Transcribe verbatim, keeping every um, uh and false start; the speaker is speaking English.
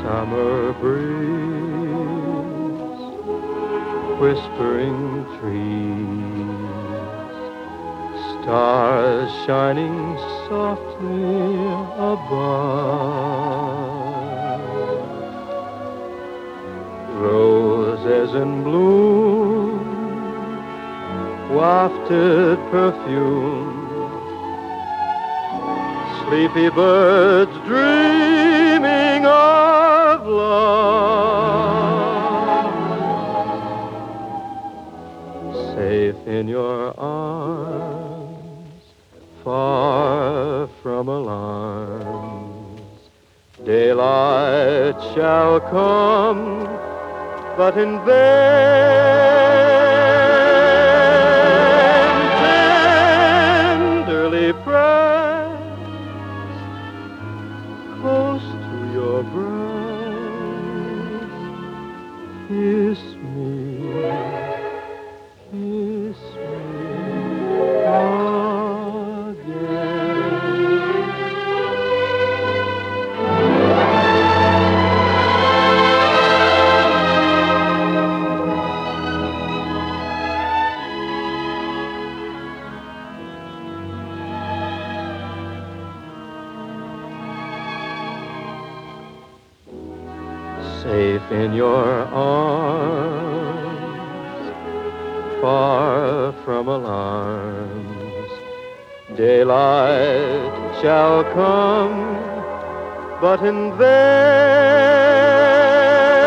Summer breeze, whispering trees, stars shining softly above, roses in bloom, wafted perfume, sleepy birds dreaming of love. Safe in your arms, far from alarms, daylight shall come, but in vain. Tenderly press close to your breast, kiss me, kiss me safe in your arms, far from alarms, daylight shall come, but in vain.